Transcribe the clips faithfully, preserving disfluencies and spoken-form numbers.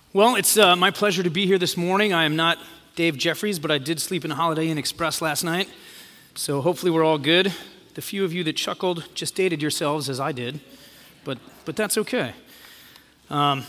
Well, it's uh, my pleasure to be here this morning. I am not Dave Jeffries, but I did sleep in a Holiday Inn Express last night, so hopefully we're all good. The few of you that chuckled just dated yourselves as I did, but but that's okay. Um,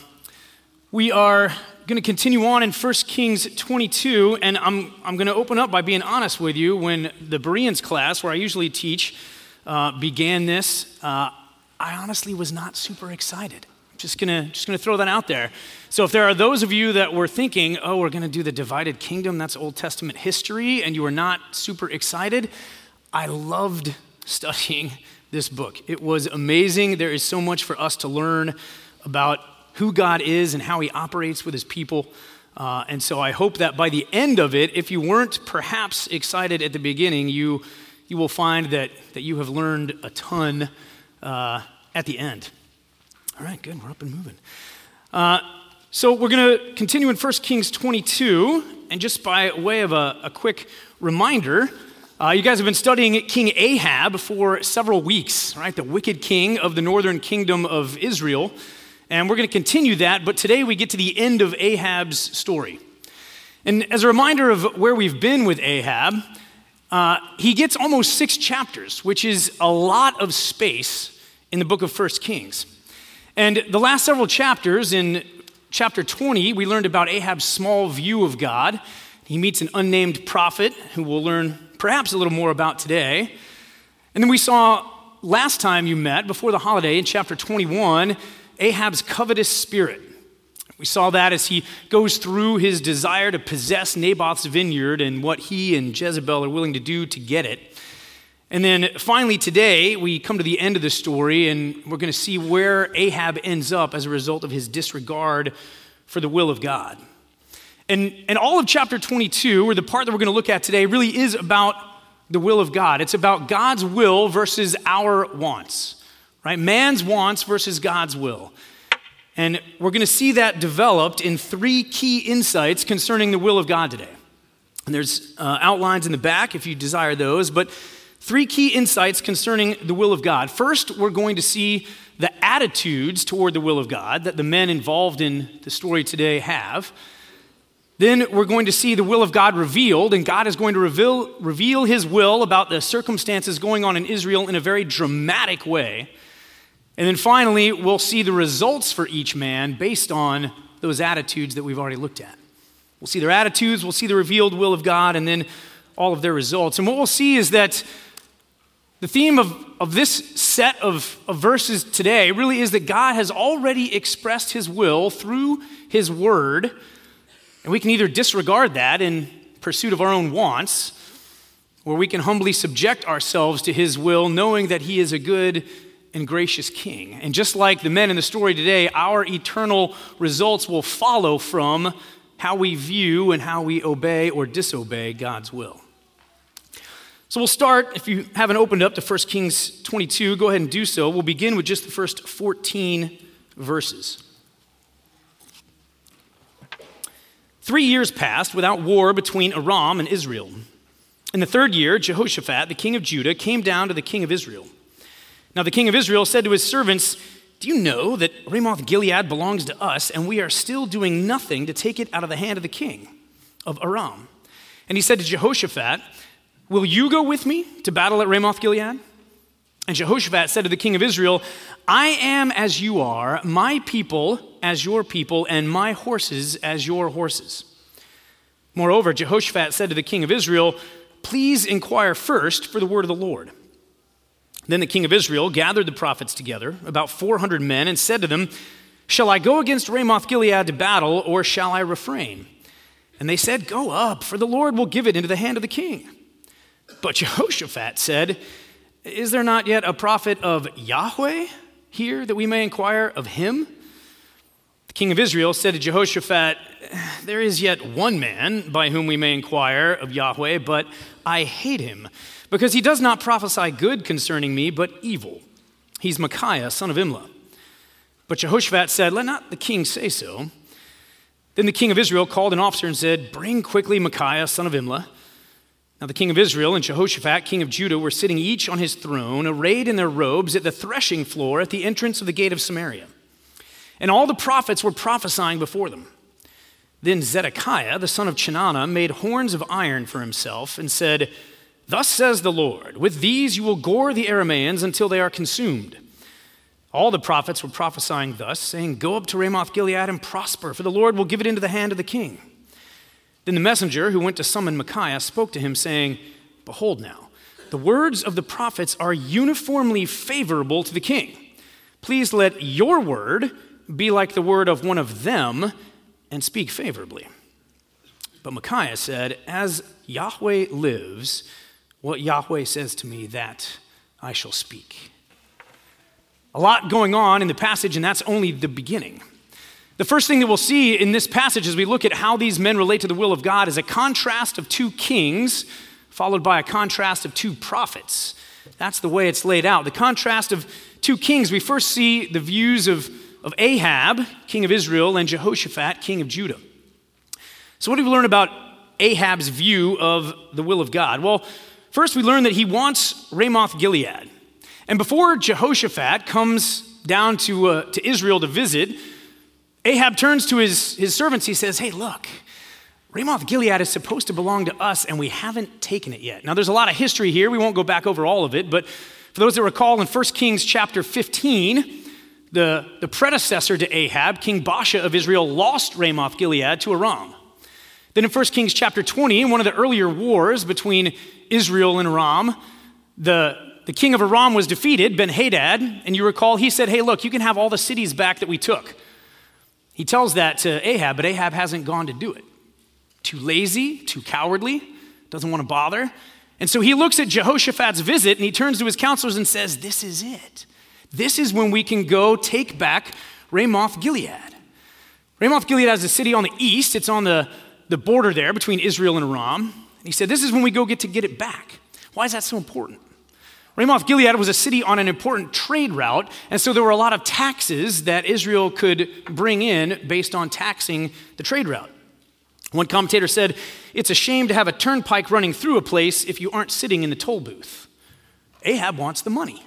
we are going to continue on in First Kings twenty-two, and I'm I'm going to open up by being honest with you. When the Bereans class, where I usually teach, uh, began this, uh, I honestly was not super excited. Just gonna, just gonna throw that out there. So if there are those of you that were thinking, oh, we're gonna do the divided kingdom, that's Old Testament history, and you were not super excited, I loved studying this book. It was amazing. There is so much for us to learn about who God is and how he operates with his people. Uh, and so I hope that by the end of it, if you weren't perhaps excited at the beginning, you you will find that, that you have learned a ton uh, at the end. All right, good. We're up and moving. Uh, so we're going to continue in First Kings twenty-two, and just by way of a, a quick reminder, uh, you guys have been studying King Ahab for several weeks, right? The wicked king of the northern kingdom of Israel, and we're going to continue that, but today we get to the end of Ahab's story. And as a reminder of where we've been with Ahab, uh, he gets almost six chapters, which is a lot of space in the book of First Kings. And the last several chapters, in chapter twenty, we learned about Ahab's small view of God. He meets an unnamed prophet who we'll learn perhaps a little more about today. And then we saw last time you met, before the holiday, in chapter twenty-one, Ahab's covetous spirit. We saw that as he goes through his desire to possess Naboth's vineyard and what he and Jezebel are willing to do to get it. And then finally today, we come to the end of the story, and we're going to see where Ahab ends up as a result of his disregard for the will of God. And, and all of chapter twenty-two, or the part that we're going to look at today, really is about the will of God. It's about God's will versus our wants, right? Man's wants versus God's will. And we're going to see that developed in three key insights concerning the will of God today. And there's uh, outlines in the back if you desire those, but three key insights concerning the will of God. First, we're going to see the attitudes toward the will of God that the men involved in the story today have. Then we're going to see the will of God revealed, and God is going to reveal, reveal his will about the circumstances going on in Israel in a very dramatic way. And then finally, we'll see the results for each man based on those attitudes that we've already looked at. We'll see their attitudes, we'll see the revealed will of God, and then all of their results. And what we'll see is that the theme of, of this set of, of verses today really is that God has already expressed his will through his word, and we can either disregard that in pursuit of our own wants, or we can humbly subject ourselves to his will, knowing that he is a good and gracious king. And just like the men in the story today, our eternal results will follow from how we view and how we obey or disobey God's will. So we'll start, if you haven't opened up to First Kings twenty-two, go ahead and do so. We'll begin with just the first fourteen verses. Three years passed without war between Aram and Israel. In the third year, Jehoshaphat, the king of Judah, came down to the king of Israel. Now the king of Israel said to his servants, "Do you know that Ramoth-Gilead belongs to us, and we are still doing nothing to take it out of the hand of the king of Aram?" And he said to Jehoshaphat, "Will you go with me to battle at Ramoth-Gilead?" And Jehoshaphat said to the king of Israel, "I am as you are, my people as your people, and my horses as your horses." Moreover, Jehoshaphat said to the king of Israel, "Please inquire first for the word of the Lord." Then the king of Israel gathered the prophets together, about four hundred men, and said to them, "Shall I go against Ramoth-Gilead to battle, or shall I refrain?" And they said, "Go up, for the Lord will give it into the hand of the king." But Jehoshaphat said, "Is there not yet a prophet of Yahweh here that we may inquire of him?" The king of Israel said to Jehoshaphat, "There is yet one man by whom we may inquire of Yahweh, but I hate him, because he does not prophesy good concerning me, but evil. He's Micaiah, son of Imlah." But Jehoshaphat said, "Let not the king say so." Then the king of Israel called an officer and said, "Bring quickly Micaiah, son of Imlah." Now the king of Israel and Jehoshaphat, king of Judah, were sitting each on his throne, arrayed in their robes at the threshing floor at the entrance of the gate of Samaria. And all the prophets were prophesying before them. Then Zedekiah, the son of Chenaanah, made horns of iron for himself and said, "Thus says the Lord, with these you will gore the Arameans until they are consumed." All the prophets were prophesying thus, saying, "Go up to Ramoth Gilead and prosper, for the Lord will give it into the hand of the king." Then the messenger who went to summon Micaiah spoke to him, saying, "Behold now, the words of the prophets are uniformly favorable to the king. Please let your word be like the word of one of them and speak favorably." But Micaiah said, "As Yahweh lives, what Yahweh says to me, that I shall speak." A lot going on in the passage, and that's only the beginning. The first thing that we'll see in this passage as we look at how these men relate to the will of God is a contrast of two kings, followed by a contrast of two prophets. That's the way it's laid out. The contrast of two kings, we first see the views of, of Ahab, king of Israel, and Jehoshaphat, king of Judah. So what do we learn about Ahab's view of the will of God? Well, first we learn that he wants Ramoth Gilead. And before Jehoshaphat comes down to, uh, to Israel to visit, Ahab turns to his, his servants. He says, "Hey, look, Ramoth Gilead is supposed to belong to us, and we haven't taken it yet." Now, there's a lot of history here. We won't go back over all of it, but for those that recall, in First Kings chapter fifteen, the, the predecessor to Ahab, King Baasha of Israel, lost Ramoth Gilead to Aram. Then in First Kings chapter twenty, in one of the earlier wars between Israel and Aram, the, the king of Aram was defeated, Ben-Hadad, and you recall he said, "Hey, look, you can have all the cities back that we took." He tells that to Ahab, but Ahab hasn't gone to do it. Too lazy, too cowardly, doesn't want to bother. And so he looks at Jehoshaphat's visit and he turns to his counselors and says, "This is it. This is when we can go take back Ramoth Gilead." Ramoth Gilead is a city on the east. It's on the, the border there between Israel and Aram. And he said, this is when we go get to get it back. Why is that so important? Ramoth Gilead was a city on an important trade route, and so there were a lot of taxes that Israel could bring in based on taxing the trade route. One commentator said, "It's a shame to have a turnpike running through a place if you aren't sitting in the toll booth." Ahab wants the money.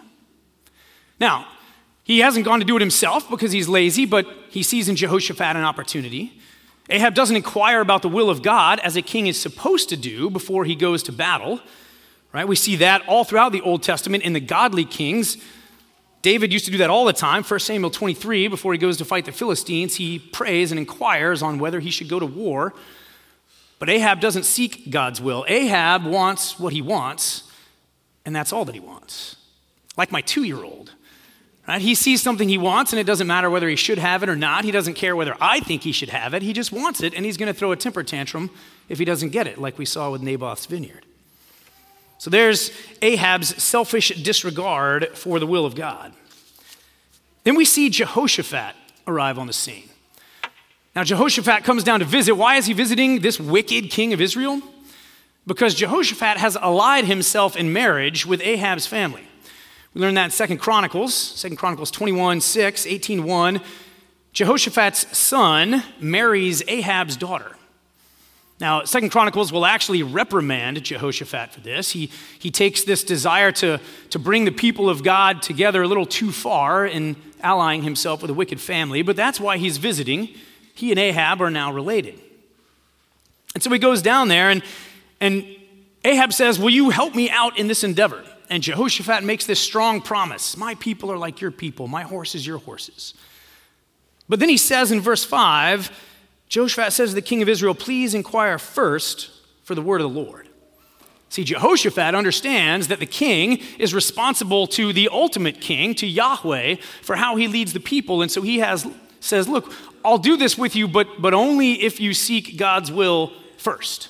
Now, he hasn't gone to do it himself because he's lazy, but he sees in Jehoshaphat an opportunity. Ahab doesn't inquire about the will of God as a king is supposed to do before he goes to battle. Right? We see that all throughout the Old Testament in the godly kings. David used to do that all the time. First Samuel twenty-three, before he goes to fight the Philistines, he prays and inquires on whether he should go to war. But Ahab doesn't seek God's will. Ahab wants what he wants, and that's all that he wants. Like my two-year-old. Right? He sees something he wants, and it doesn't matter whether he should have it or not. He doesn't care whether I think he should have it. He just wants it, and he's going to throw a temper tantrum if he doesn't get it, like we saw with Naboth's vineyard. So there's Ahab's selfish disregard for the will of God. Then we see Jehoshaphat arrive on the scene. Now, Jehoshaphat comes down to visit. Why is he visiting this wicked king of Israel? Because Jehoshaphat has allied himself in marriage with Ahab's family. We learn that in Second Chronicles, Second Chronicles twenty-one six, eighteen one. Jehoshaphat's son marries Ahab's daughter. Now, Second Chronicles will actually reprimand Jehoshaphat for this. He, he takes this desire to, to bring the people of God together a little too far in allying himself with a wicked family, but that's why he's visiting. He and Ahab are now related. And so he goes down there, and, and Ahab says, "Will you help me out in this endeavor?" And Jehoshaphat makes this strong promise. "My people are like your people. My horses, your horses." But then he says in verse five, Jehoshaphat says to the king of Israel, "Please inquire first for the word of the Lord." See, Jehoshaphat understands that the king is responsible to the ultimate king, to Yahweh, for how he leads the people. And so he has says, "Look, I'll do this with you, but, but only if you seek God's will first."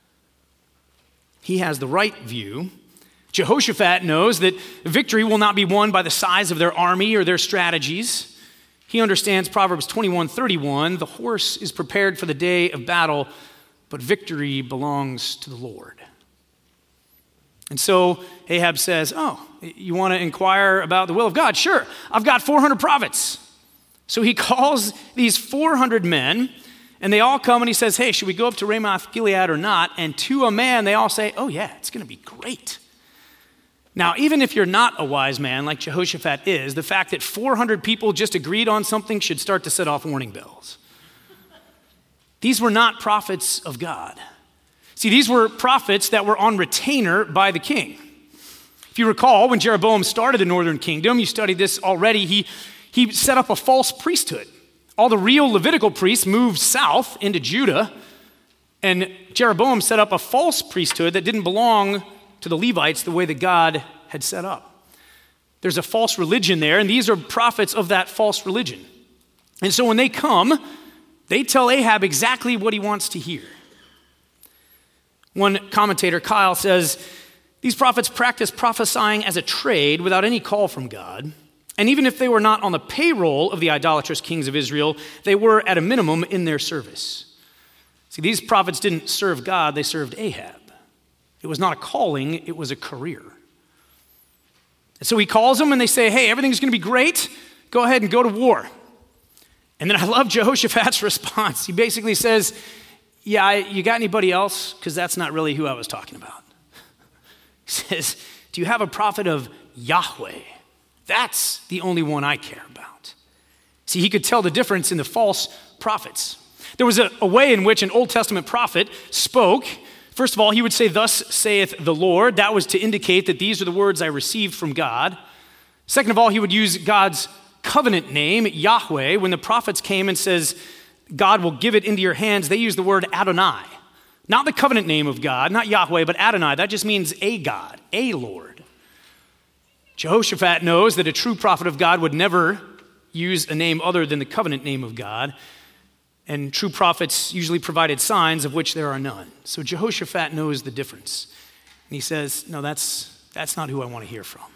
He has the right view. Jehoshaphat knows that victory will not be won by the size of their army or their strategies. He understands Proverbs twenty-one thirty-one, "The horse is prepared for the day of battle, but victory belongs to the Lord." And so Ahab says, "Oh, you want to inquire about the will of God? Sure, I've got four hundred prophets." So he calls these four hundred men, and they all come and he says, "Hey, should we go up to Ramoth Gilead or not?" And to a man, they all say, "Oh yeah, it's going to be great." Now, even if you're not a wise man like Jehoshaphat is, the fact that four hundred people just agreed on something should start to set off warning bells. these were not prophets of God. See, these were prophets that were on retainer by the king. If you recall, when Jeroboam started the northern kingdom, you studied this already, he, he set up a false priesthood. All the real Levitical priests moved south into Judah, and Jeroboam set up a false priesthood that didn't belong to the Levites the way that God had set up. There's a false religion there, and these are prophets of that false religion. And so when they come, they tell Ahab exactly what he wants to hear. One commentator, Kyle, says, these prophets practice prophesying as a trade without any call from God. And even if they were not on the payroll of the idolatrous kings of Israel, they were at a minimum in their service. See, these prophets didn't serve God, they served Ahab. It was not a calling, it was a career. And so he calls them and they say, hey, everything's going to be great. Go ahead and go to war. And then I love Jehoshaphat's response. He basically says, yeah, you got anybody else? Because that's not really who I was talking about. He says, do you have a prophet of Yahweh? That's the only one I care about. See, he could tell the difference in the false prophets. There was a, a way in which an Old Testament prophet spoke. First of all, he would say, thus saith the Lord. That was to indicate that these are the words I received from God. Second of all, he would use God's covenant name, Yahweh. When the prophets came and says, God will give it into your hands, they use the word Adonai. Not the covenant name of God, not Yahweh, but Adonai. That just means a God, a Lord. Jehoshaphat knows that a true prophet of God would never use a name other than the covenant name of God. And true prophets usually provided signs of which there are none. So Jehoshaphat knows the difference. And he says, no, that's, that's not who I want to hear from.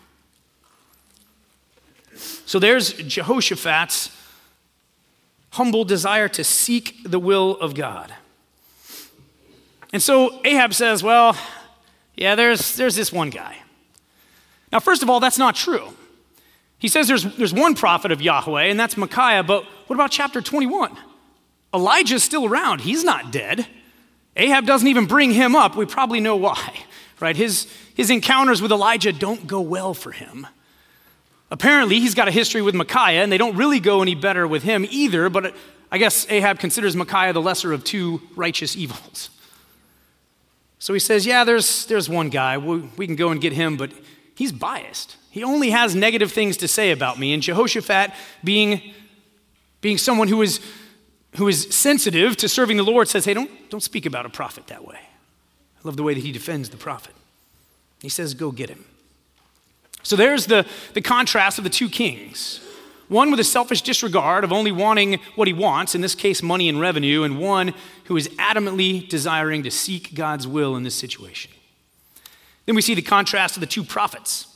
So there's Jehoshaphat's humble desire to seek the will of God. And so Ahab says, well, yeah, there's, there's this one guy. Now, first of all, that's not true. He says there's, there's one prophet of Yahweh, and that's Micaiah, but what about chapter twenty-one? Elijah's still around. He's not dead. Ahab doesn't even bring him up. We probably know why, right? His, his encounters with Elijah don't go well for him. Apparently, he's got a history with Micaiah, and they don't really go any better with him either, but I guess Ahab considers Micaiah the lesser of two righteous evils. So he says, yeah, there's, there's one guy. We, we can go and get him, but he's biased. He only has negative things to say about me. And Jehoshaphat, being, being someone who is, who is sensitive to serving the Lord, says, hey, don't, don't speak about a prophet that way. I love the way that he defends the prophet. He says, go get him. So there's the, the contrast of the two kings. One with a selfish disregard of only wanting what he wants, in this case, money and revenue, and one who is adamantly desiring to seek God's will in this situation. Then we see the contrast of the two prophets.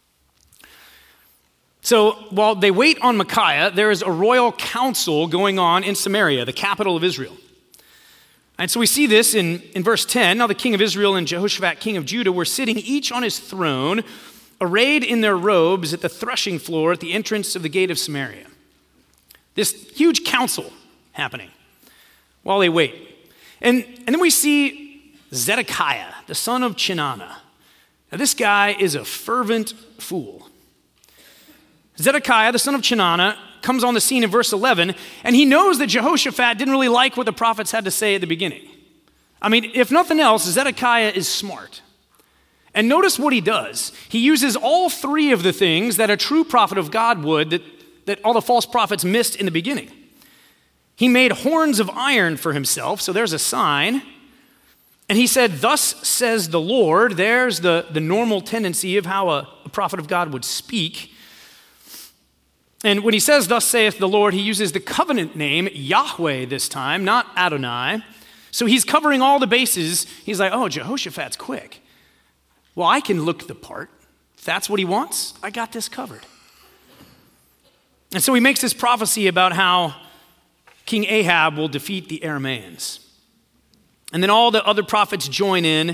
So while they wait on Micaiah, there is a royal council going on in Samaria, the capital of Israel. And so we see this in, in verse ten. Now the king of Israel and Jehoshaphat, king of Judah, were sitting each on his throne, arrayed in their robes at the threshing floor at the entrance of the gate of Samaria. This huge council happening while they wait. And, and then we see Zedekiah, the son of Chinana. Now this guy is a fervent fool. Zedekiah, the son of Chinana, comes on the scene in verse eleven, and he knows that Jehoshaphat didn't really like what the prophets had to say at the beginning. I mean, if nothing else, Zedekiah is smart. And notice what he does. He uses all three of the things that a true prophet of God would, that, that all the false prophets missed in the beginning. He made horns of iron for himself, so there's a sign. And he said, thus says the Lord. There's the, the normal tendency of how a, a prophet of God would speak. And when he says, thus saith the Lord, he uses the covenant name, Yahweh this time, not Adonai. So he's covering all the bases. He's like, oh, Jehoshaphat's quick. Well, I can look the part. If that's what he wants, I got this covered. And so he makes this prophecy about how King Ahab will defeat the Arameans. And then all the other prophets join in.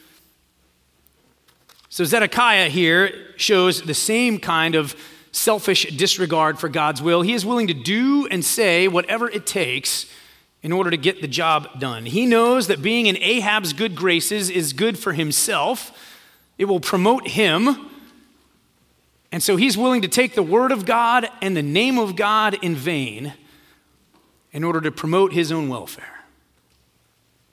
So Zedekiah here shows the same kind of selfish disregard for God's will. He is willing to do and say whatever it takes in order to get the job done. He knows that being in Ahab's good graces is good for himself. It will promote him. And so he's willing to take the word of God and the name of God in vain in order to promote his own welfare.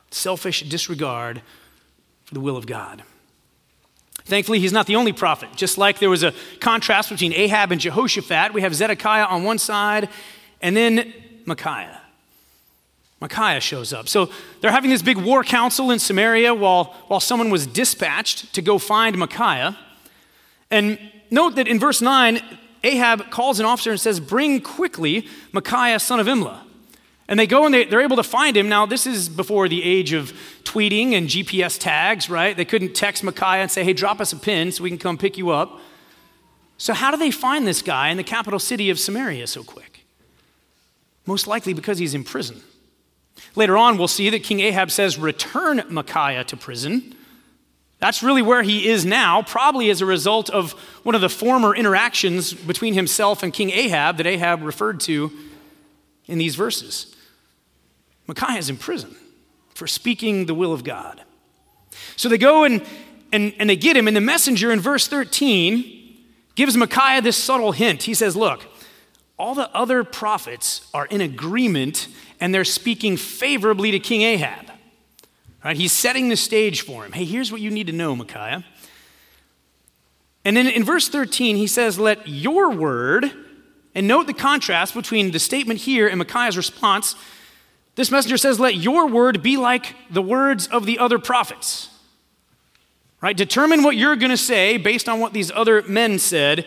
selfish disregard for the will of God. Thankfully, he's not the only prophet. Just like there was a contrast between Ahab and Jehoshaphat, we have Zedekiah on one side, and then Micaiah. Micaiah shows up. So they're having this big war council in Samaria while, while someone was dispatched to go find Micaiah. And note that in verse nine, Ahab calls an officer and says, "Bring quickly Micaiah, son of Imlah." And they go and they, they're able to find him. Now, this is before the age of tweeting and G P S tags, right? They couldn't text Micaiah and say, "Hey, drop us a pin so we can come pick you up." So how do they find this guy in the capital city of Samaria so quick? Most likely because he's in prison. Later on, we'll see that King Ahab says, "Return Micaiah to prison." That's really where he is now, probably as a result of one of the former interactions between himself and King Ahab that Ahab referred to in these verses. Micaiah is in prison for speaking the will of God. So they go and, and, and they get him, and the messenger in verse thirteen gives Micaiah this subtle hint. He says, "Look, all the other prophets are in agreement, and they're speaking favorably to King Ahab." Right? He's setting the stage for him. Hey, here's what you need to know, Micaiah. And then in verse thirteen, he says, "Let your word," and note the contrast between the statement here and Micaiah's response. This messenger says, "Let your word be like the words of the other prophets." Right? Determine what you're going to say based on what these other men said.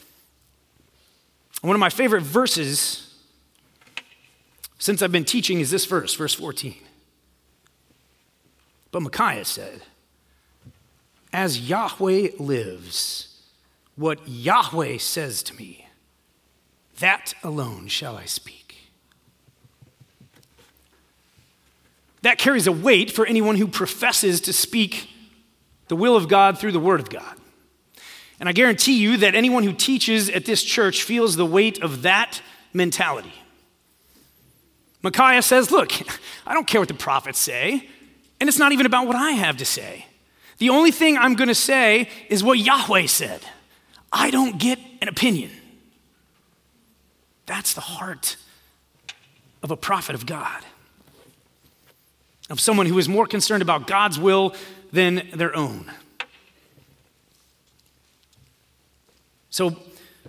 One of my favorite verses since I've been teaching is this verse, verse fourteen. But Micaiah said, "As Yahweh lives, what Yahweh says to me, that alone shall I speak." That carries a weight for anyone who professes to speak the will of God through the word of God. And I guarantee you that anyone who teaches at this church feels the weight of that mentality. Micaiah says, "Look, I don't care what the prophets say, and it's not even about what I have to say. The only thing I'm going to say is what Yahweh said. I don't get an opinion." That's the heart of a prophet of God, of someone who is more concerned about God's will than their own. So,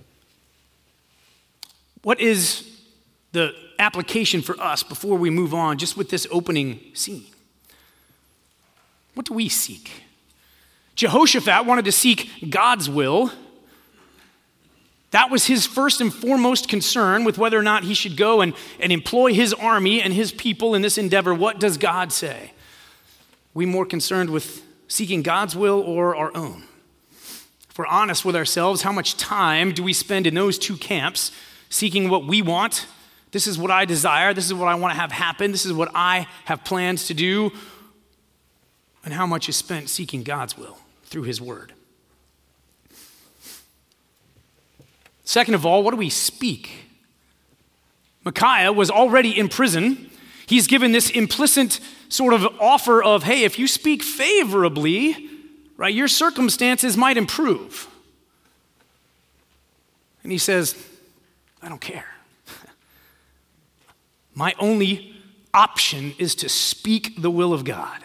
what is the application for us before we move on just with this opening scene? What do we seek? Jehoshaphat wanted to seek God's will. That was his first and foremost concern with whether or not he should go and, and employ his army and his people in this endeavor. What does God say? Are we more concerned with seeking God's will or our own? If we're honest with ourselves, how much time do we spend in those two camps, seeking what we want? This is what I desire. This is what I want to have happen. This is what I have plans to do. And how much is spent seeking God's will through his word? Second of all, what do we speak? Micaiah was already in prison. He's given this implicit sort of offer of, hey, if you speak favorably, right, your circumstances might improve. And he says, I don't care. My only option is to speak the will of God.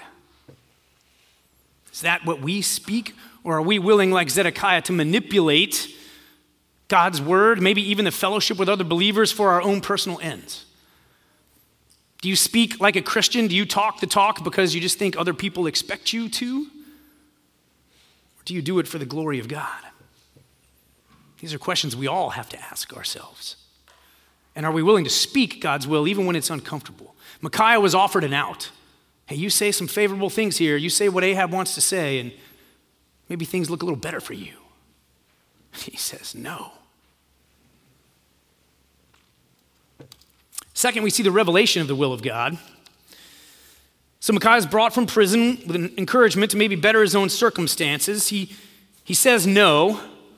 Is that what we speak? Or are we willing, like Zedekiah, to manipulate God's word, maybe even the fellowship with other believers for our own personal ends? Do you speak like a Christian? Do you talk the talk because you just think other people expect you to? Or do you do it for the glory of God? These are questions we all have to ask ourselves. And are we willing to speak God's will even when it's uncomfortable? Micaiah was offered an out. Hey, you say some favorable things here. You say what Ahab wants to say, and maybe things look a little better for you. He says no. Second, we see the revelation of the will of God. So Micaiah is brought from prison with an encouragement to maybe better his own circumstances. He, he says no.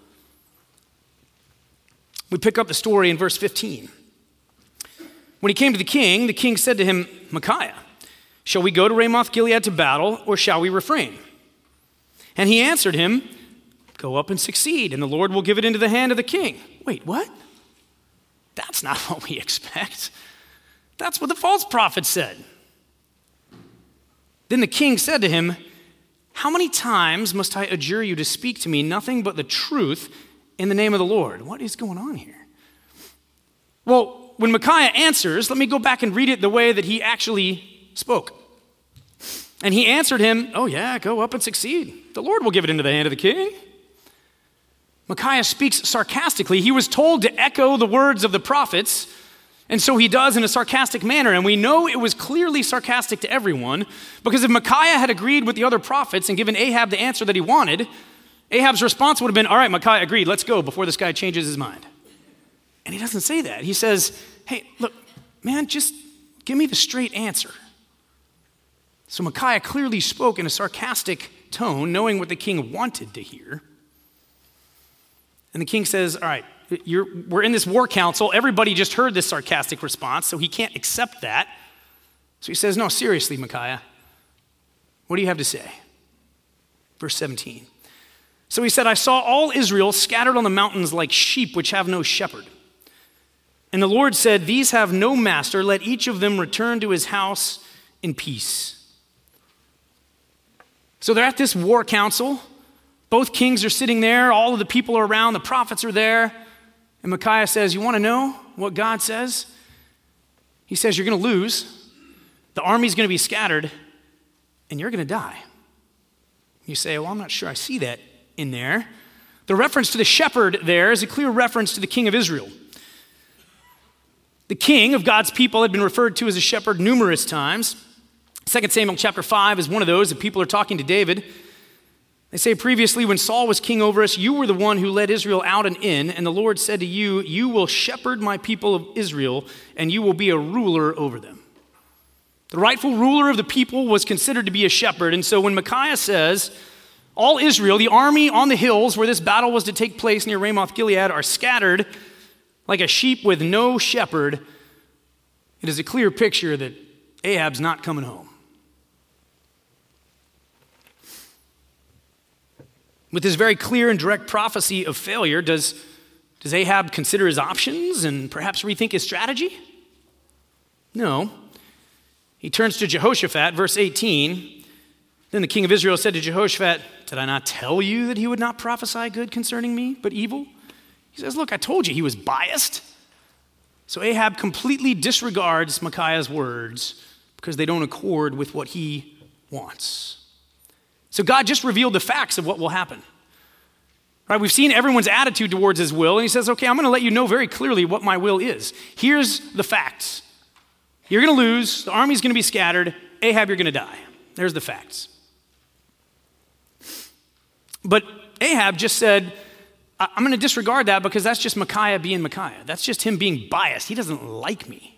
We pick up the story in verse fifteen. When he came to the king, the king said to him, Micaiah, shall we go to Ramoth Gilead to battle, or shall we refrain? And he answered him, go up and succeed, and the Lord will give it into the hand of the king. Wait, what? That's not what we expect. That's what the false prophet said. Then the king said to him, how many times must I adjure you to speak to me nothing but the truth in the name of the Lord? What is going on here? Well, when Micaiah answers, let me go back and read it the way that he actually spoke. And he answered him, oh yeah, go up and succeed. The Lord will give it into the hand of the king. Micaiah speaks sarcastically. He was told to echo the words of the prophets, and so he does in a sarcastic manner. And we know it was clearly sarcastic to everyone, because if Micaiah had agreed with the other prophets and given Ahab the answer that he wanted, Ahab's response would have been, all right, Micaiah agreed, let's go before this guy changes his mind. And he doesn't say that. He says, hey, look, man, just give me the straight answer. So Micaiah clearly spoke in a sarcastic tone, knowing what the king wanted to hear. And the king says, all right, you're, we're in this war council. Everybody just heard this sarcastic response, so he can't accept that. So he says, no, seriously, Micaiah, what do you have to say? Verse seventeen. So he said, I saw all Israel scattered on the mountains like sheep which have no shepherd. And the Lord said, these have no master. Let each of them return to his house in peace. So they're at this war council. Both kings are sitting there. All of the people are around. The prophets are there. And Micaiah says, you want to know what God says? He says, you're going to lose. The army's going to be scattered. And you're going to die. You say, well, I'm not sure I see that in there. The reference to the shepherd there is a clear reference to the king of Israel. The king of God's people had been referred to as a shepherd numerous times. Second Samuel chapter five is one of those. The people are talking to David. They say previously when Saul was king over us, you were the one who led Israel out and in, and the Lord said to you, you will shepherd my people of Israel, and you will be a ruler over them. The rightful ruler of the people was considered to be a shepherd, and so when Micaiah says, all Israel, the army on the hills where this battle was to take place near Ramoth Gilead, are scattered like a sheep with no shepherd, it is a clear picture that Ahab's not coming home. With this very clear and direct prophecy of failure, does, does Ahab consider his options and perhaps rethink his strategy? No. He turns to Jehoshaphat, verse eighteen. Then the king of Israel said to Jehoshaphat, did I not tell you that he would not prophesy good concerning me, but evil? He says, look, I told you he was biased. So Ahab completely disregards Micaiah's words because they don't accord with what he wants. So God just revealed the facts of what will happen. Right? We've seen everyone's attitude towards his will, and he says, okay, I'm going to let you know very clearly what my will is. Here's the facts. You're going to lose. The army's going to be scattered. Ahab, you're going to die. There's the facts. But Ahab just said, I'm going to disregard that because that's just Micaiah being Micaiah. That's just him being biased. He doesn't like me.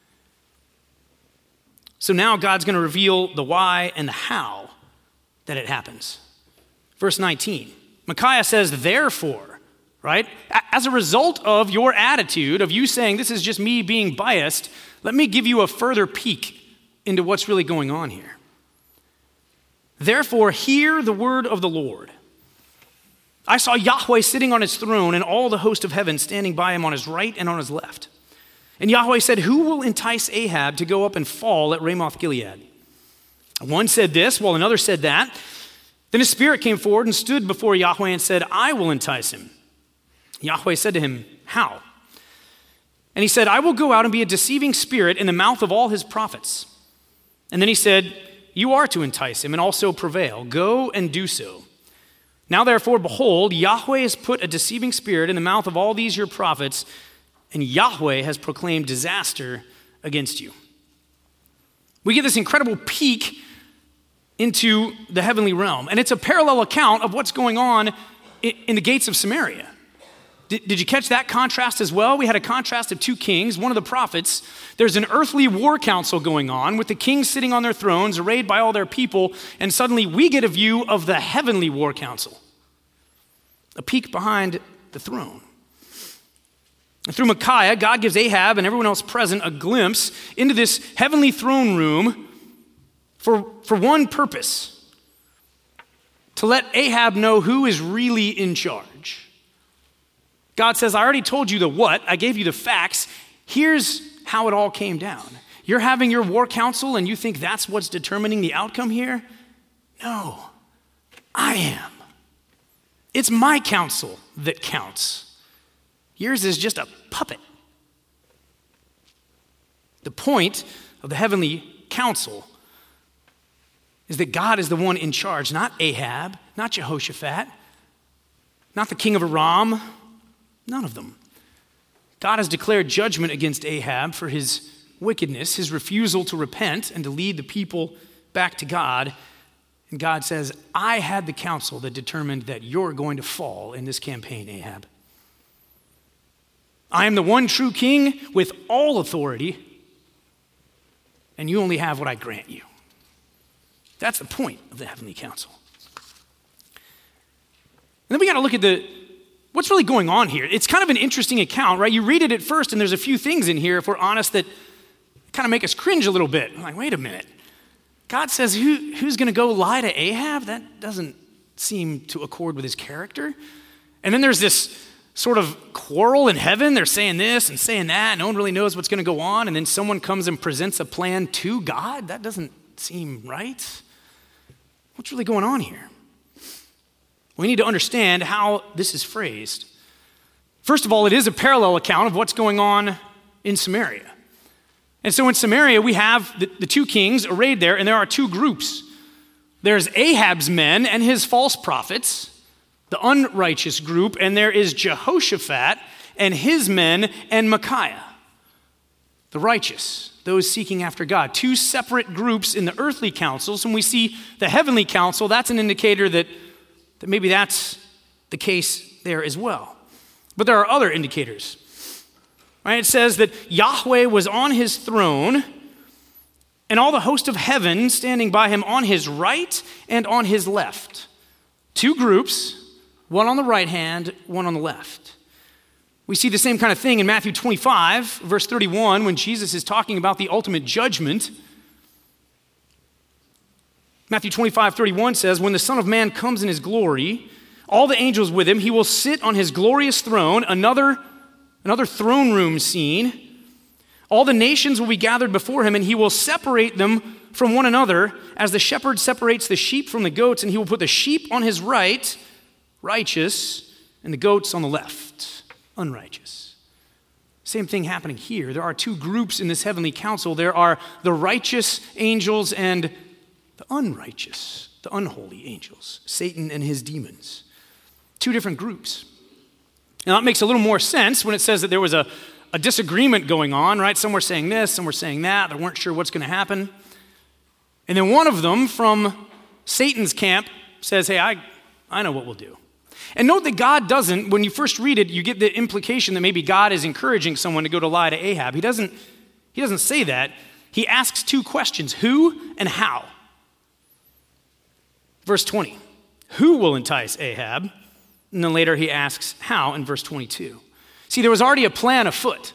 So now God's going to reveal the why and the how that it happens. Verse nineteen, Micaiah says, therefore, right? As a result of your attitude, of you saying this is just me being biased, let me give you a further peek into what's really going on here. Therefore, hear the word of the Lord. I saw Yahweh sitting on his throne and all the host of heaven standing by him on his right and on his left. And Yahweh said, who will entice Ahab to go up and fall at Ramoth Gilead? One said this, while another said that. Then his spirit came forward and stood before Yahweh and said, I will entice him. Yahweh said to him, how? And he said, I will go out and be a deceiving spirit in the mouth of all his prophets. And then he said, you are to entice him and also prevail. Go and do so. Now therefore, behold, Yahweh has put a deceiving spirit in the mouth of all these your prophets, and Yahweh has proclaimed disaster against you. We get this incredible peek into the heavenly realm, and it's a parallel account of what's going on in the gates of Samaria. Did, did you catch that contrast as well? We had a contrast of two kings, one of the prophets. There's an earthly war council going on with the kings sitting on their thrones, arrayed by all their people, and suddenly we get a view of the heavenly war council, a peek behind the throne. And through Micaiah, God gives Ahab and everyone else present a glimpse into this heavenly throne room for, for one purpose, to let Ahab know who is really in charge. God says, I already told you the what, I gave you the facts, here's how it all came down. You're having your war council and you think that's what's determining the outcome here? No, I am. It's my counsel that counts. Yours is just a puppet. The point of the heavenly council is that God is the one in charge, not Ahab, not Jehoshaphat, not the king of Aram, none of them. God has declared judgment against Ahab for his wickedness, his refusal to repent and to lead the people back to God. And God says, I had the counsel that determined that you're going to fall in this campaign, Ahab. I am the one true king with all authority, and you only have what I grant you. That's the point of the heavenly council. And then we got to look at the what's really going on here. It's kind of an interesting account, right? You read it at first, and there's a few things in here, if we're honest, that kind of make us cringe a little bit. I'm like, wait a minute. God says, Who, who's going to go lie to Ahab? That doesn't seem to accord with his character. And then there's this sort of quarrel in heaven. They're saying this and saying that. No one really knows what's going to go on. And then someone comes and presents a plan to God. That doesn't seem right. What's really going on here? We need to understand how this is phrased. First of all, it is a parallel account of what's going on in Samaria. And so in Samaria, we have the, the two kings arrayed there, and there are two groups. There's Ahab's men and his false prophets, the unrighteous group, and there is Jehoshaphat and his men and Micaiah, the righteous, those seeking after God. Two separate groups in the earthly councils. When we see the heavenly council, that's an indicator that, that maybe that's the case there as well. But there are other indicators. Right? It says that Yahweh was on his throne, and all the host of heaven standing by him on his right and on his left. Two groups, one on the right hand, one on the left. We see the same kind of thing in Matthew twenty-five, verse thirty-one, when Jesus is talking about the ultimate judgment. Matthew twenty-five, thirty-one says, when the Son of Man comes in his glory, all the angels with him, he will sit on his glorious throne, another Another throne room scene. All the nations will be gathered before him, and he will separate them from one another as the shepherd separates the sheep from the goats, and he will put the sheep on his right, righteous, and the goats on the left, unrighteous. Same thing happening here. There are two groups in this heavenly council. There are the righteous angels and the unrighteous, the unholy angels, Satan and his demons. Two different groups. Now, that makes a little more sense when it says that there was a, a disagreement going on, right? Some were saying this, some were saying that. They weren't sure what's going to happen. And then one of them from Satan's camp says, hey, I, I know what we'll do. And note that God doesn't, when you first read it, you get the implication that maybe God is encouraging someone to go to lie to Ahab. He doesn't, he doesn't say that. He asks two questions, who and how. Verse twenty, who will entice Ahab? And then later he asks how in verse twenty-two. See, there was already a plan afoot.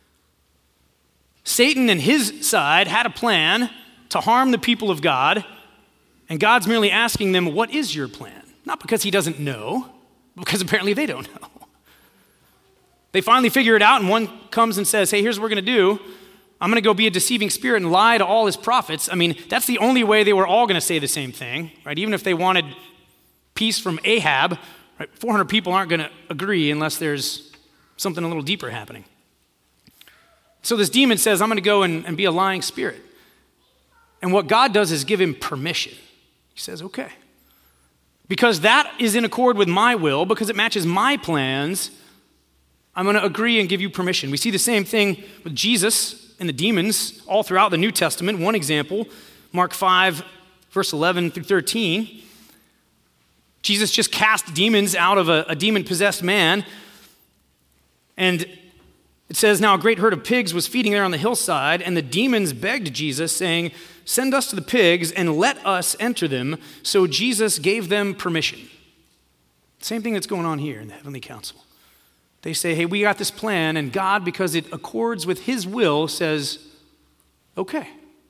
Satan and his side had a plan to harm the people of God, and God's merely asking them, what is your plan? Not because he doesn't know, but because apparently they don't know. They finally figure it out, and one comes and says, hey, here's what we're going to do. I'm going to go be a deceiving spirit and lie to all his prophets. I mean, that's the only way they were all going to say the same thing, right? Even if they wanted peace from Ahab, right? four hundred people aren't going to agree unless there's something a little deeper happening. So this demon says, I'm going to go and, and be a lying spirit. And what God does is give him permission. He says, okay. Because that is in accord with my will, because it matches my plans, I'm going to agree and give you permission. We see the same thing with Jesus and the demons all throughout the New Testament. One example, Mark five, verse eleven through thirteen. Jesus just cast demons out of a, a demon-possessed man. And it says, now a great herd of pigs was feeding there on the hillside, and the demons begged Jesus, saying, send us to the pigs and let us enter them. So Jesus gave them permission. Same thing that's going on here in the heavenly council. They say, hey, we got this plan, and God, because it accords with his will, says, okay.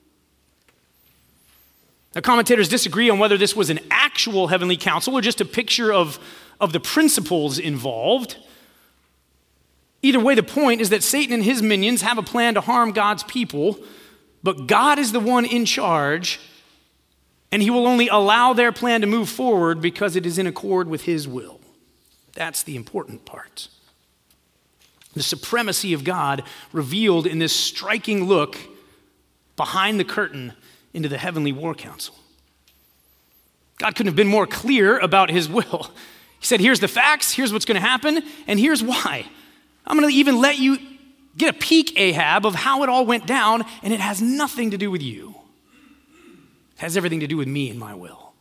Now, commentators disagree on whether this was an actual heavenly council or just a picture of, of the principles involved. Either way, the point is that Satan and his minions have a plan to harm God's people, But God is the one in charge, and he will only allow their plan to move forward because it is in accord with his will. That's the important part. The supremacy of God revealed in this striking look behind the curtain into the heavenly war council. God couldn't have been more clear about his will. He said, here's the facts, here's what's going to happen, and here's why. I'm going to even let you get a peek, Ahab, of how it all went down, and it has nothing to do with you. It has everything to do with me and my will.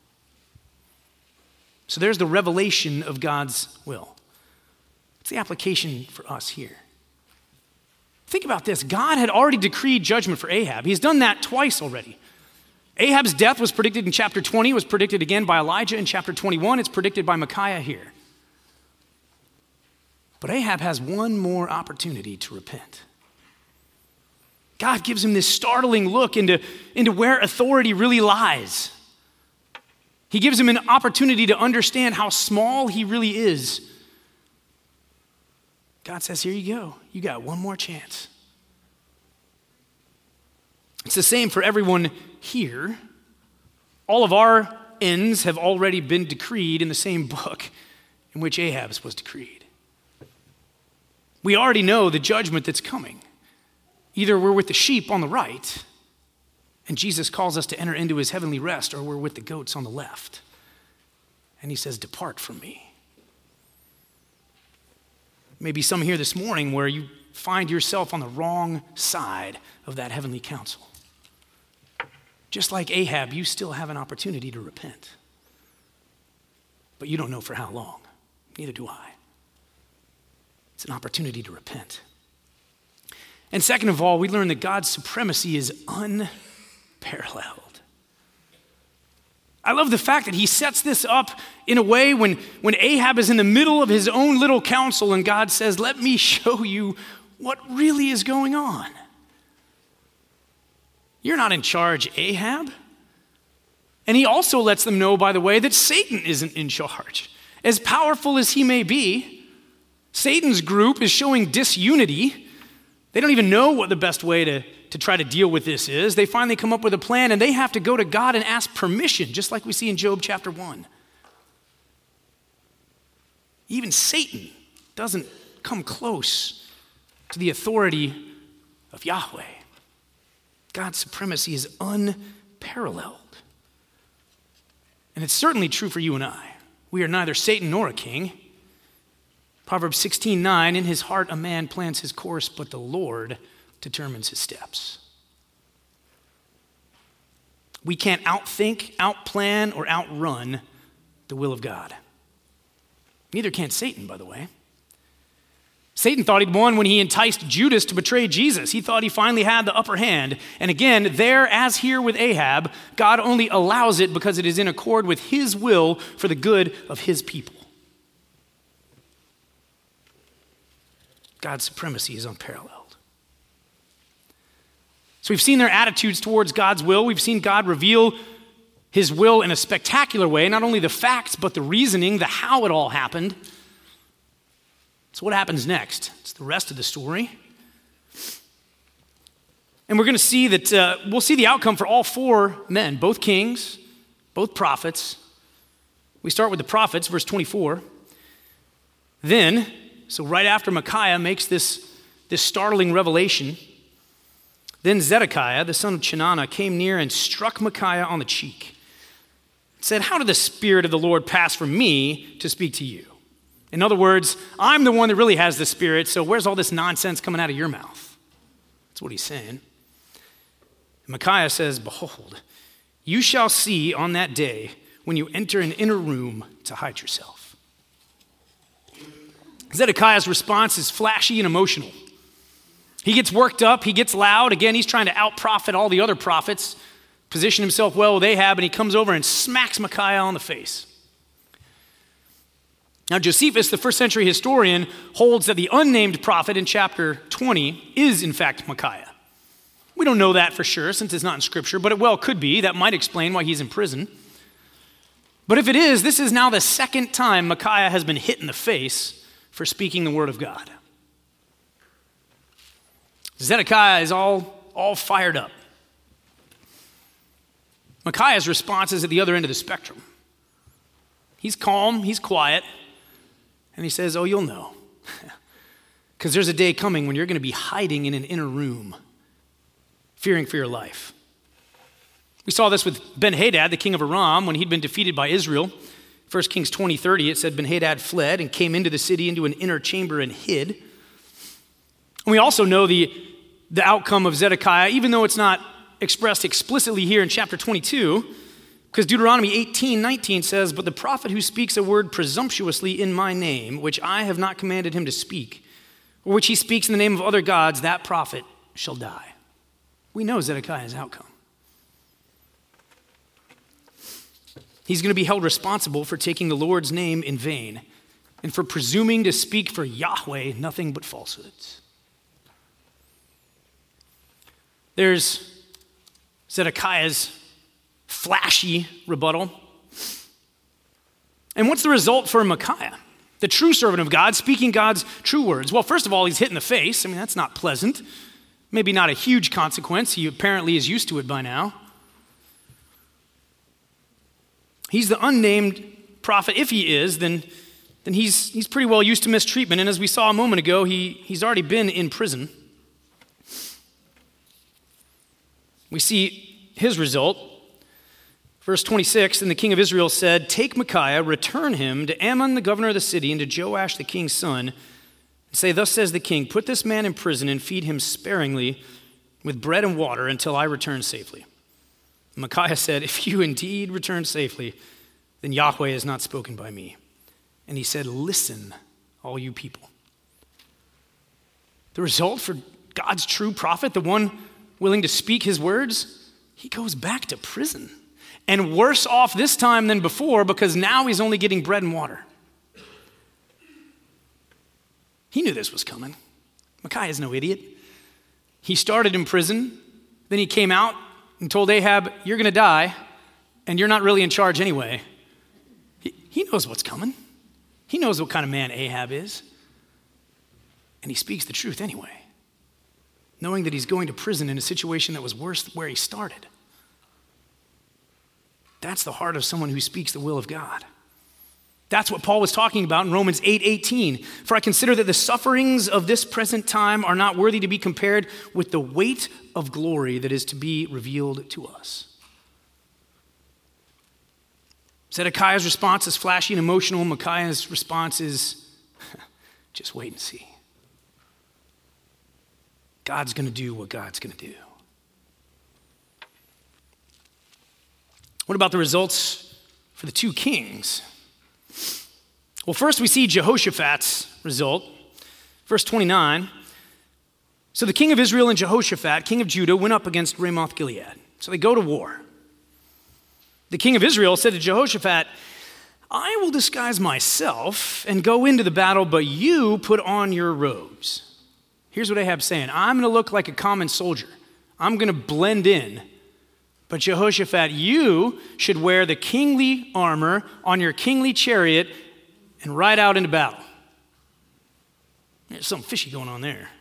So there's the revelation of God's will. It's the application for us here. Think about this. God had already decreed judgment for Ahab. He's done that twice already. Ahab's death was predicted in chapter twenty, was predicted again by Elijah in chapter twenty-one. It's predicted by Micaiah here. But Ahab has one more opportunity to repent. God gives him this startling look into, into where authority really lies. He gives him an opportunity to understand how small he really is. God says, here you go. You got one more chance. It's the same for everyone here. All of our ends have already been decreed in the same book in which Ahab's was decreed. We already know the judgment that's coming. Either we're with the sheep on the right, and Jesus calls us to enter into his heavenly rest, or we're with the goats on the left. And he says, depart from me. Maybe some here this morning where you find yourself on the wrong side of that heavenly council. Just like Ahab, you still have an opportunity to repent. But you don't know for how long. Neither do I. It's an opportunity to repent. And second of all, we learn that God's supremacy is unparalleled. I love the fact that he sets this up in a way when, when Ahab is in the middle of his own little council and God says, let me show you what really is going on. You're not in charge, Ahab. And he also lets them know, by the way, that Satan isn't in charge. As powerful as he may be, Satan's group is showing disunity. They don't even know what the best way to, to try to deal with this is. They finally come up with a plan, and they have to go to God and ask permission, just like we see in Job chapter one. Even Satan doesn't come close to the authority of Yahweh. God's supremacy is unparalleled. And it's certainly true for you and I. We are neither Satan nor a king. Proverbs sixteen nine, in his heart a man plans his course, but the Lord determines his steps. We can't outthink, outplan, or outrun the will of God. Neither can Satan, by the way. Satan thought he'd won when he enticed Judas to betray Jesus. He thought he finally had the upper hand. And again, there, as here with Ahab, God only allows it because it is in accord with his will for the good of his people. God's supremacy is unparalleled. So we've seen their attitudes towards God's will. We've seen God reveal his will in a spectacular way, not only the facts, but the reasoning, the how it all happened. So what happens next? It's the rest of the story. And we're going to see that, uh, we'll see the outcome for all four men, both kings, both prophets. We start with the prophets, verse twenty-four. Then, so right after Micaiah makes this, this startling revelation, then Zedekiah, the son of Chenaanah, came near and struck Micaiah on the cheek. Said, how did the Spirit of the Lord pass from me to speak to you? In other words, I'm the one that really has the Spirit, so where's all this nonsense coming out of your mouth? That's what he's saying. And Micaiah says, behold, you shall see on that day when you enter an inner room to hide yourself. Zedekiah's response is flashy and emotional. He gets worked up, he gets loud. Again, he's trying to out-prophet all the other prophets, position himself well with Ahab, and he comes over and smacks Micaiah on the face. Now, Josephus, the first century historian, holds that the unnamed prophet in chapter twenty is, in fact, Micaiah. We don't know that for sure since it's not in Scripture, but it well could be. That might explain why he's in prison. But if it is, this is now the second time Micaiah has been hit in the face for speaking the word of God. Zedekiah is all, all fired up. Micaiah's response is at the other end of the spectrum. He's calm, he's quiet, and he says, oh, you'll know. Because there's a day coming when you're going to be hiding in an inner room, fearing for your life. We saw this with Ben-Hadad, the king of Aram, when he'd been defeated by Israel. First Kings twenty thirty, it said Ben-Hadad fled and came into the city into an inner chamber and hid. And we also know the, the outcome of Zedekiah, even though it's not expressed explicitly here in chapter twenty-two, because Deuteronomy eighteen nineteen says, but the prophet who speaks a word presumptuously in my name, which I have not commanded him to speak, or which he speaks in the name of other gods, that prophet shall die. We know Zedekiah's outcome. He's going to be held responsible for taking the Lord's name in vain and for presuming to speak for Yahweh nothing but falsehoods. There's Zedekiah's flashy rebuttal. And what's the result for Micaiah, the true servant of God, speaking God's true words? Well, first of all, he's hit in the face. I mean, that's not pleasant. Maybe not a huge consequence. He apparently is used to it by now. He's the unnamed prophet. If he is, then, then he's, he's pretty well used to mistreatment. And as we saw a moment ago, he, he's already been in prison. We see his result. Verse twenty-six, and the king of Israel said, take Micaiah, return him to Ammon, the governor of the city, and to Joash, the king's son, and say, thus says the king, put this man in prison and feed him sparingly with bread and water until I return safely. Micaiah said, if you indeed return safely, then Yahweh has not spoken by me. And he said, listen, all you people. The result for God's true prophet, the one willing to speak his words, he goes back to prison. And worse off this time than before, because now he's only getting bread and water. He knew this was coming. Micaiah's no idiot. He started in prison, then he came out and told Ahab, you're going to die, and you're not really in charge anyway. He, he knows what's coming. He knows what kind of man Ahab is. And he speaks the truth anyway, knowing that he's going to prison in a situation that was worse than where he started. That's the heart of someone who speaks the will of God. That's what Paul was talking about in Romans eight eighteen. For I consider that the sufferings of this present time are not worthy to be compared with the weight of glory that is to be revealed to us. Zedekiah's response is flashy and emotional. Micaiah's response is, just wait and see. God's going to do what God's going to do. What about the results for the two kings? Well, first we see Jehoshaphat's result. Verse twenty-nine. So the king of Israel and Jehoshaphat, king of Judah, went up against Ramoth Gilead. So they go to war. The king of Israel said to Jehoshaphat, I will disguise myself and go into the battle, but you put on your robes. Here's what Ahab's saying. I'm going to look like a common soldier. I'm going to blend in. But Jehoshaphat, you should wear the kingly armor on your kingly chariot and ride out into battle. There's something fishy going on there.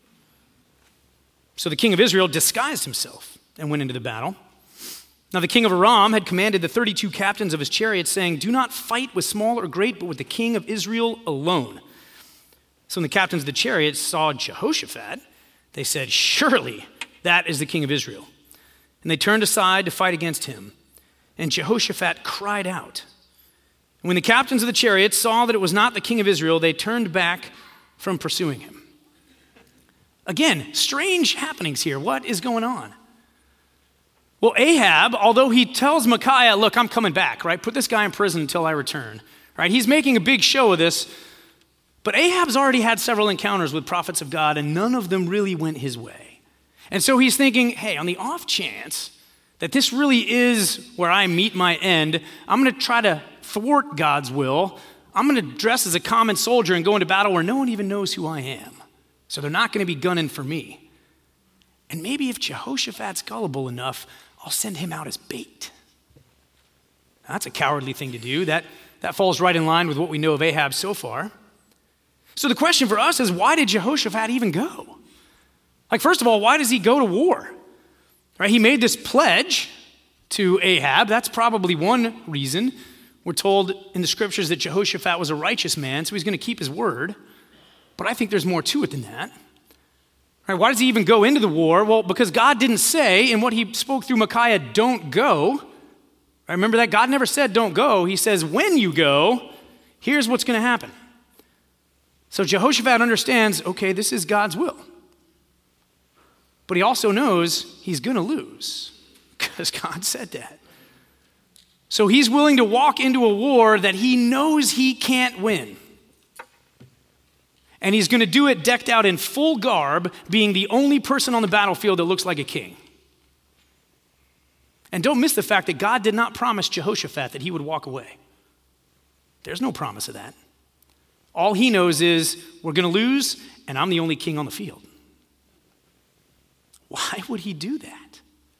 So the king of Israel disguised himself and went into the battle. Now the king of Aram had commanded the thirty-two captains of his chariots, saying, do not fight with small or great, but with the king of Israel alone. So when the captains of the chariots saw Jehoshaphat, they said, surely that is the king of Israel. And they turned aside to fight against him. And Jehoshaphat cried out. And when the captains of the chariots saw that it was not the king of Israel, they turned back from pursuing him. Again, strange happenings here. What is going on? Well, Ahab, although he tells Micaiah, look, I'm coming back, right? Put this guy in prison until I return, right? He's making a big show of this. But Ahab's already had several encounters with prophets of God, and none of them really went his way. And so he's thinking, hey, on the off chance that this really is where I meet my end, I'm going to try to thwart God's will. I'm going to dress as a common soldier and go into battle where no one even knows who I am. So they're not going to be gunning for me. And maybe if Jehoshaphat's gullible enough, I'll send him out as bait. Now, that's a cowardly thing to do. That, that falls right in line with what we know of Ahab so far. So the question for us is, why did Jehoshaphat even go? Like, first of all, why does he go to war? Right? He made this pledge to Ahab. That's probably one reason. We're told in the scriptures that Jehoshaphat was a righteous man, so he's going to keep his word. But I think there's more to it than that. Right, why does he even go into the war? Well, because God didn't say in what he spoke through Micaiah, don't go. Right, remember that? God never said don't go. He says when you go, here's what's going to happen. So Jehoshaphat understands, okay, this is God's will. But he also knows he's going to lose because God said that. So he's willing to walk into a war that he knows he can't win. And he's going to do it decked out in full garb, being the only person on the battlefield that looks like a king. And don't miss the fact that God did not promise Jehoshaphat that he would walk away. There's no promise of that. All he knows is we're going to lose, and I'm the only king on the field. Why would he do that?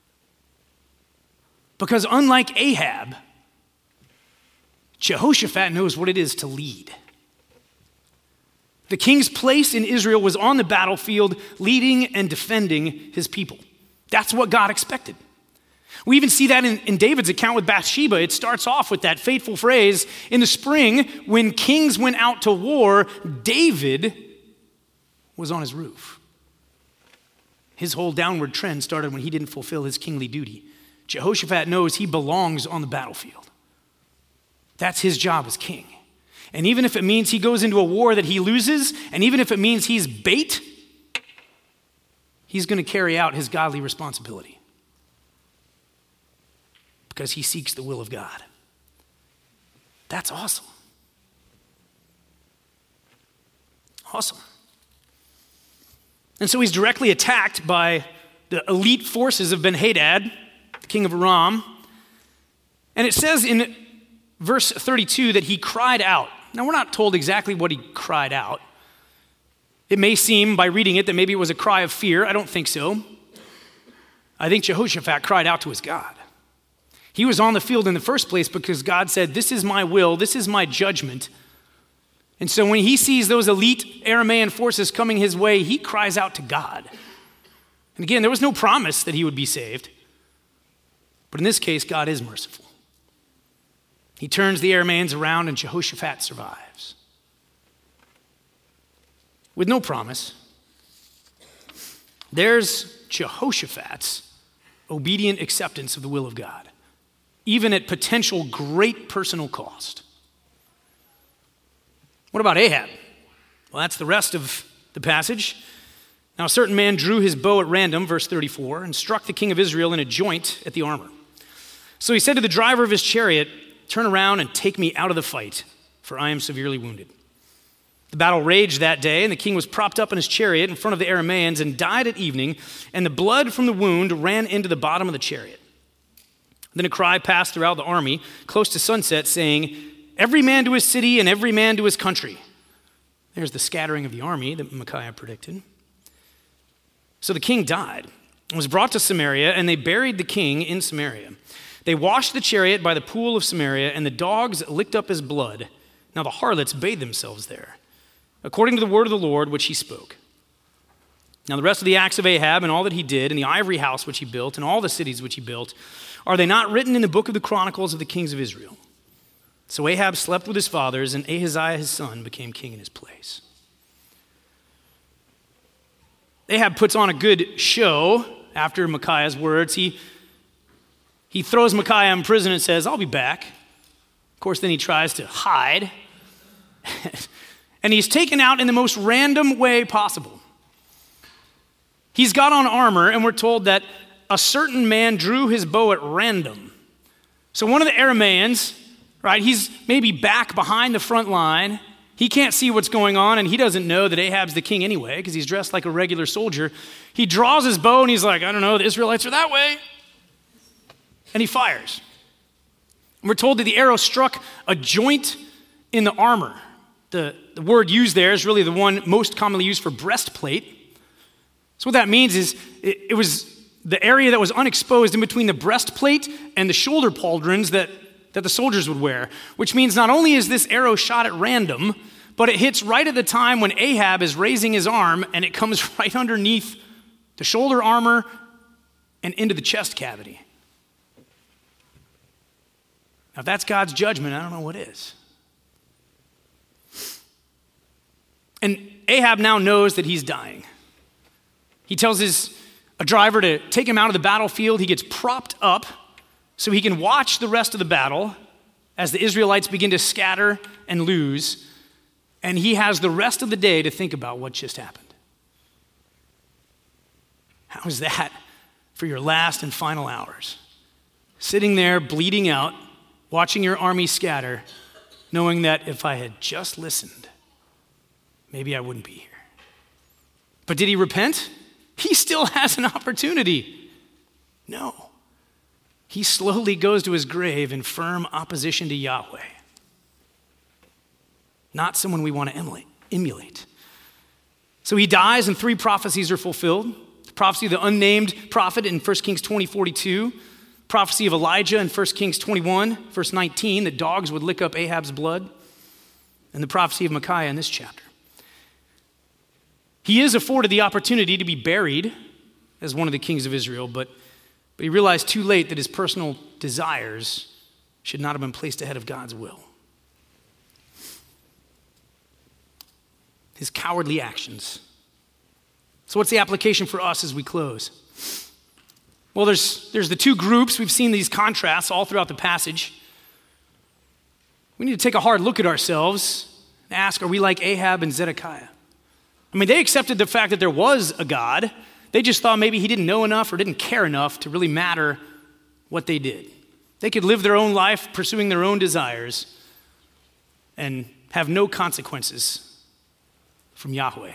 Because unlike Ahab, Jehoshaphat knows what it is to lead. The king's place in Israel was on the battlefield, leading and defending his people. That's what God expected. We even see that in, in David's account with Bathsheba. It starts off with that fateful phrase, in the spring, when kings went out to war, David was on his roof. His whole downward trend started when he didn't fulfill his kingly duty. Jehoshaphat knows he belongs on the battlefield. That's his job as king. And even if it means he goes into a war that he loses, and even if it means he's bait, he's going to carry out his godly responsibility because he seeks the will of God. That's awesome. Awesome. And so he's directly attacked by the elite forces of Ben-Hadad, the king of Aram. And it says in verse thirty-two that he cried out. Now, we're not told exactly what he cried out. It may seem by reading it that maybe it was a cry of fear. I don't think so. I think Jehoshaphat cried out to his God. He was on the field in the first place because God said, this is my will, this is my judgment. And so when he sees those elite Aramaean forces coming his way, he cries out to God. And again, there was no promise that he would be saved. But in this case, God is merciful. He turns the Arameans around and Jehoshaphat survives. With no promise, there's Jehoshaphat's obedient acceptance of the will of God, even at potential great personal cost. What about Ahab? Well, that's the rest of the passage. Now, a certain man drew his bow at random, verse thirty-four, and struck the king of Israel in a joint at the armor. So he said to the driver of his chariot, turn around and take me out of the fight, for I am severely wounded. The battle raged that day, and the king was propped up in his chariot in front of the Arameans and died at evening, and the blood from the wound ran into the bottom of the chariot. Then a cry passed throughout the army, close to sunset, saying, every man to his city and every man to his country. There's the scattering of the army that Micaiah predicted. So the king died and was brought to Samaria, and they buried the king in Samaria. They washed the chariot by the pool of Samaria, and the dogs licked up his blood. Now the harlots bathed themselves there, according to the word of the Lord which he spoke. Now the rest of the acts of Ahab and all that he did, and the ivory house which he built, and all the cities which he built, are they not written in the book of the Chronicles of the kings of Israel? So Ahab slept with his fathers, and Ahaziah his son became king in his place. Ahab puts on a good show after Micaiah's words. He He throws Micaiah in prison and says, I'll be back. Of course, then he tries to hide. And he's taken out in the most random way possible. He's got on armor, and we're told that a certain man drew his bow at random. So one of the Arameans, right, he's maybe back behind the front line. He can't see what's going on, and he doesn't know that Ahab's the king anyway, because he's dressed like a regular soldier. He draws his bow, and he's like, I don't know, the Israelites are that way. And he fires. And we're told that the arrow struck a joint in the armor. The, the word used there is really the one most commonly used for breastplate. So what that means is it, it was the area that was unexposed in between the breastplate and the shoulder pauldrons that, that the soldiers would wear, which means not only is this arrow shot at random, but it hits right at the time when Ahab is raising his arm, and it comes right underneath the shoulder armor and into the chest cavity. Now, if that's God's judgment, I don't know what is. And Ahab now knows that he's dying. He tells his a driver to take him out of the battlefield. He gets propped up so he can watch the rest of the battle as the Israelites begin to scatter and lose. And he has the rest of the day to think about what just happened. How is that for your last and final hours? Sitting there bleeding out, watching your army scatter, knowing that if I had just listened, maybe I wouldn't be here. But did he repent? He still has an opportunity. No. He slowly goes to his grave in firm opposition to Yahweh. Not someone we want to emulate. So he dies and three prophecies are fulfilled. The prophecy of the unnamed prophet in First Kings twenty forty-two. Prophecy of Elijah in First Kings twenty-one, verse nineteen, that dogs would lick up Ahab's blood. And the prophecy of Micaiah in this chapter. He is afforded the opportunity to be buried as one of the kings of Israel, but, but he realized too late that his personal desires should not have been placed ahead of God's will. His cowardly actions. So what's the application for us as we close? Well, there's, there's the two groups. We've seen these contrasts all throughout the passage. We need to take a hard look at ourselves and ask, are we like Ahab and Zedekiah? I mean, they accepted the fact that there was a God. They just thought maybe he didn't know enough or didn't care enough to really matter what they did. They could live their own life pursuing their own desires and have no consequences from Yahweh.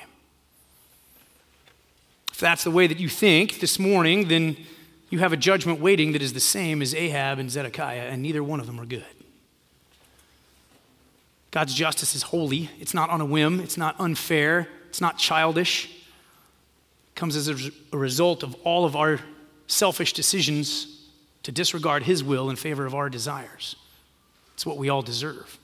If that's the way that you think this morning, then you have a judgment waiting that is the same as Ahab and Zedekiah, and neither one of them are good. God's justice is holy. It's not on a whim. It's not unfair. It's not childish. It comes as a, a result of all of our selfish decisions to disregard his will in favor of our desires. It's what we all deserve.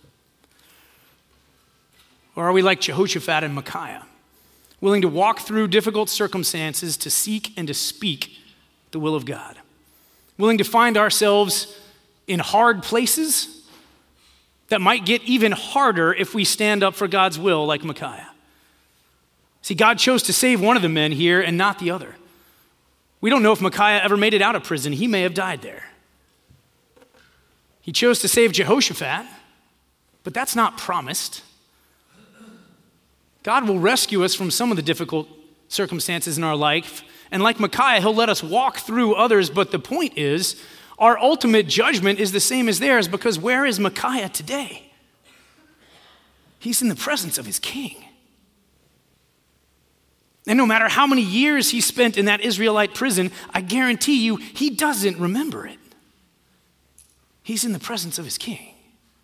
Or are we like Jehoshaphat and Micaiah, willing to walk through difficult circumstances to seek and to speak the will of God? Willing to find ourselves in hard places that might get even harder if we stand up for God's will like Micaiah. See, God chose to save one of the men here and not the other. We don't know if Micaiah ever made it out of prison. He may have died there. He chose to save Jehoshaphat, but that's not promised. God will rescue us from some of the difficult circumstances in our life, and like Micaiah, he'll let us walk through others, but the point is, our ultimate judgment is the same as theirs, because where is Micaiah today? He's in the presence of his king. And no matter how many years he spent in that Israelite prison, I guarantee you, he doesn't remember it. He's in the presence of his king,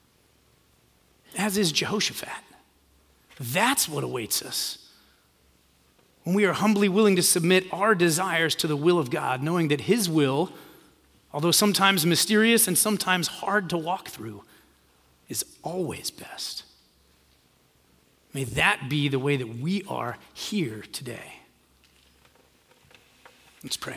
as is Jehoshaphat. That's what awaits us when we are humbly willing to submit our desires to the will of God, knowing that his will, although sometimes mysterious and sometimes hard to walk through, is always best. May that be the way that we are here today. Let's pray.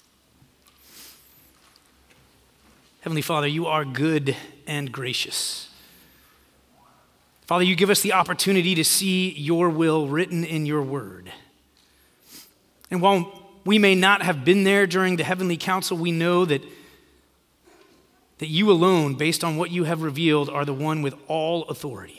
Heavenly Father, you are good and gracious. Father, you give us the opportunity to see your will written in your word. And while we may not have been there during the heavenly council, we know that, that you alone, based on what you have revealed, are the one with all authority.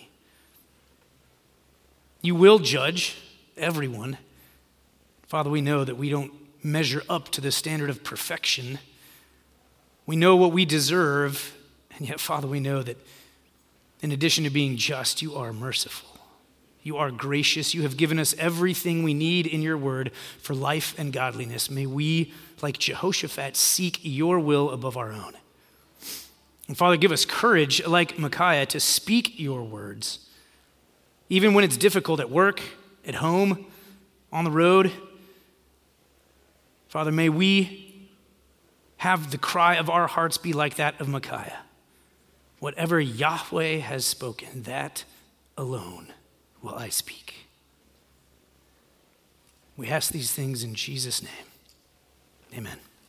You will judge everyone. Father, we know that we don't measure up to the standard of perfection. We know what we deserve, and yet, Father, we know that in addition to being just, you are merciful. You are gracious. You have given us everything we need in your word for life and godliness. May we, like Jehoshaphat, seek your will above our own. And Father, give us courage, like Micaiah, to speak your words, even when it's difficult at work, at home, on the road. Father, may we have the cry of our hearts be like that of Micaiah. Whatever Yahweh has spoken, that alone will I speak. We ask these things in Jesus' name. Amen.